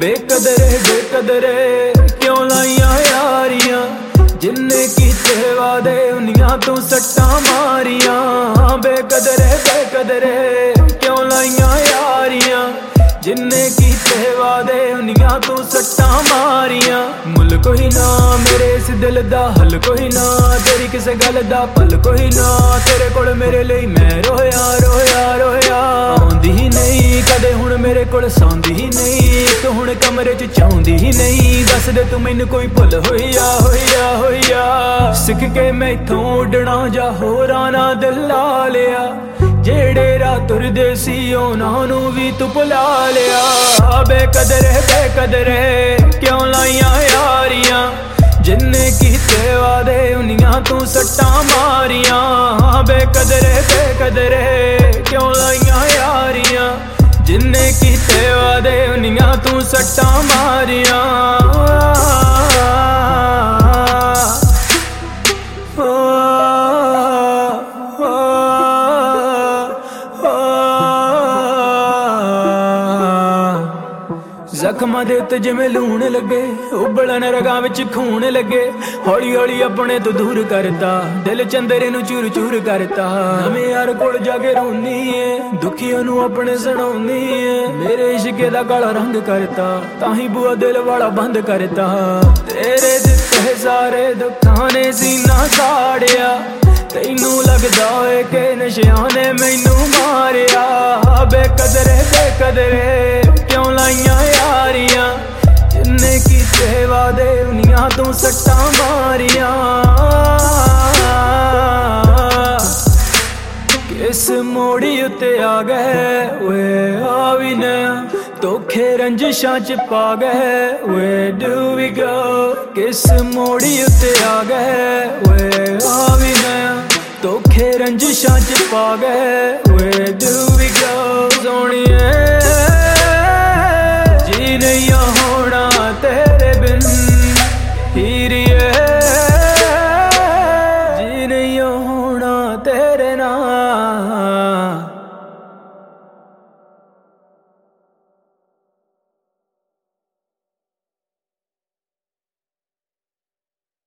बेकदरे क्यों लाइया यारियां जिन्ने कीते वादे उन्नियां तू सट्टा मारियां बेकदरे क्यों लाइया यारियां जिन्ने कीते वादे उन्नियां तू सट्टा मारियां मुल कोई ना मेरे इस दिल दा हल कोई ना तेरी किसे गल दा पल कोई ना तेरे कोल मेरे लिए मैं रोया रोया रोया आउंदी ही नहीं कदे हुण मेरे कोल सौंदी ही नहीं तू हुण कमरे च चाहुंदी ही नहीं दस दे तू मैनू कोई भुल होइया होइया होइया सिख के मैथों उडना जा होरां ना दिल ला लिया जेड़े राह तुरदे सी उन्हां नू भी तू भुला लिया बेकदरे क्यों लाइया यारियां जिन्ने कीते वादे उन्नियां तू सट्टा मारियां बेकदरे क्यों लाइया यारियां जिन्ने कीते वादे उन्नियां तू सट्टा मारियां जख्मां दे उत्ते जिवें लूण लगे उबलण रगां विच खून लगे हौली हौली अपने तो दूर करता दिल चंदरे नू चूर चूर करता नवें यार कोल जाके रोनी है दुखियां नू अपने सुणाउंदी है मेरे इश्के दा काला रंग करता ताही बुआ दिल वाला बंद करता तेरे दित्ते सारे दुखां ने सीना साड़िया तैनू लगदा होए कि नशियां ने मैनू मारिया बेकदरे क्यों लाइया यारियां जिन्ने कीते वादे उन्नियां तू सट्टा मारियां किस मोड़ी उत्ते आ गए वे आवी ने धोखे रंजिशां च पा गए Where do we go किस मोड़ी उत्ते आ गए वे आवी ने धोखे रंजिशां च पा गए Where do we go सोनिए